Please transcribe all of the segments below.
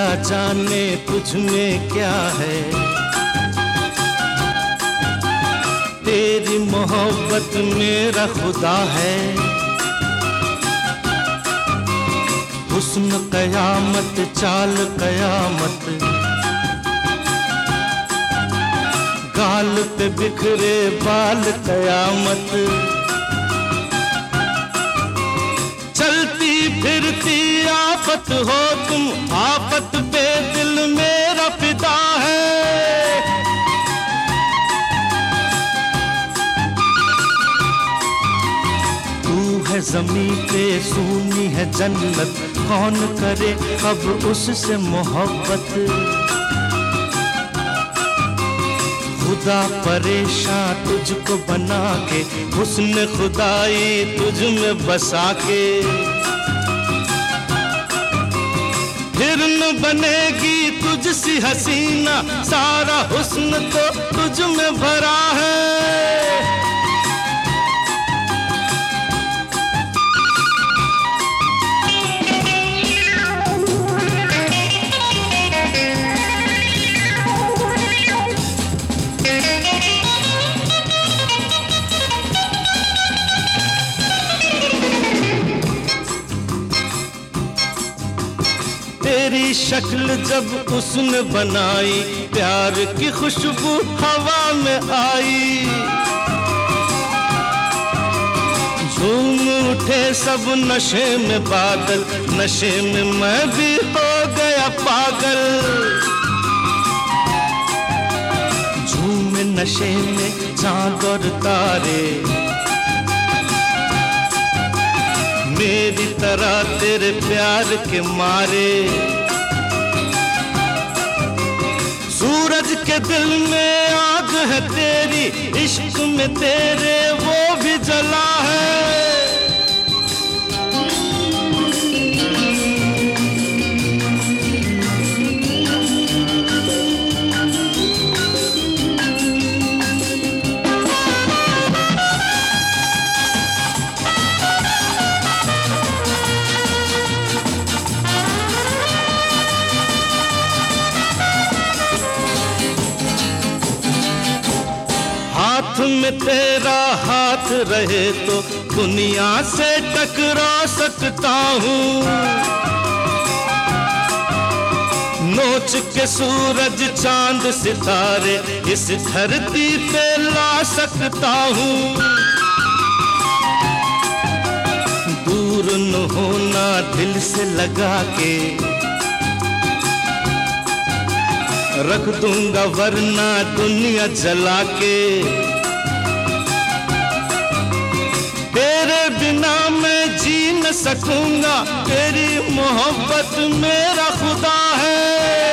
जाने तुझ में क्या है, तेरी मोहब्बत मेरा खुदा है। हुस्न कयामत चाल कयामत, गाल पे बिखरे बाल कयामत। चलती फिरती आफत हो तुम, आफत पे दिल मेरा फिदा है। तू है ज़मीं पे सूनी है जन्नत, कौन करे अब उससे मोहब्बत। खुदा परेशान तुझको बना के, हुस्न खुदाई तुझ में बसा के। फिर न बनेगी तुझसी हसीना, सारा हुस्न तो तुझ में भरा है। तेरी शक्ल जब उसने बनाई, प्यार की खुशबू हवा में आई। झूम उठे सब नशे में बादल, नशे में मैं भी हो गया पागल। झूमे नशे में चांद और तारे, मेरी तरह तेरे प्यार के मारे। सूरज के दिल में आग है तेरी, इश्क में तेरे वो भी जला है। हाथ में तेरा हाथ रहे तो दुनिया से टकरा सकता हूँ। नोच के सूरज चांद सितारे इस धरती पे ला सकता हूँ। दूर न होना दिल से लगा के रख दूंगा, वरना दुनिया जला के। तेरे बिना मैं जी न सकूंगा, तेरी मोहब्बत मेरा खुदा है।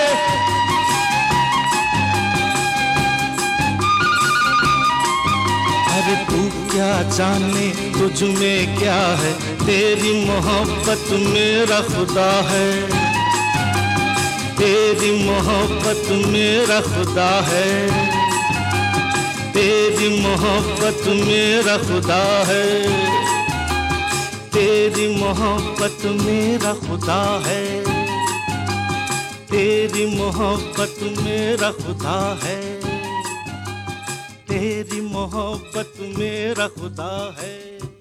अरे तू क्या जाने तुझ में क्या है, तेरी मोहब्बत मेरा खुदा है। तेरी मोहब्बत मेरा खुदा है, तेरी मोहब्बत मेरा खुदा है। तेरी मोहब्बत मेरा खुदा है, तेरी मोहब्बत मेरा खुदा है। तेरी मोहब्बत मेरा खुदा है।